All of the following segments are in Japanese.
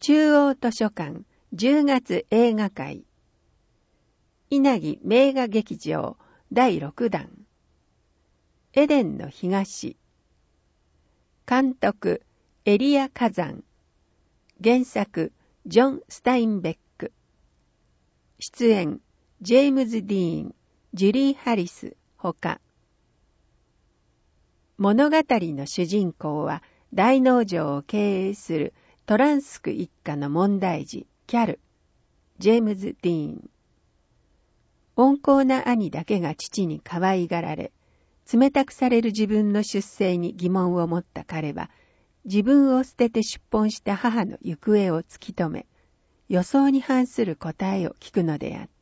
中央図書館10月映画会。稲城名画劇場第6弾。エデンの東。監督エリア・カザン。原作ジョン・スタインベック。出演ジェームズ・ディーン、ジュリー・ハリスほか。物語の主人公は大農場を経営するトランスク一家の問題児キャル、ジェームズ・ディーン。温厚な兄だけが父に可愛がられ、冷たくされる自分の出生に疑問を持った彼は、自分を捨てて出奔した母の行方を突き止め、予想に反する答えを聞くのであった。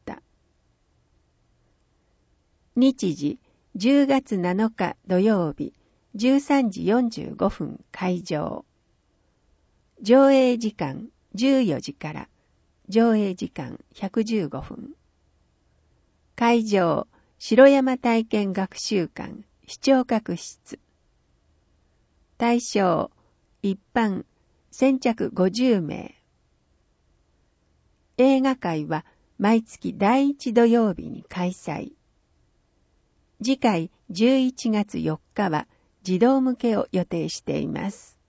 日時10月7日土曜日13時45分開場。上映時間14時から上映時間115分。会場城山体験学習館視聴覚室。対象一般先着50名。映画会は毎月第1土曜日に開催。次回11月4日は児童向けを予定しています。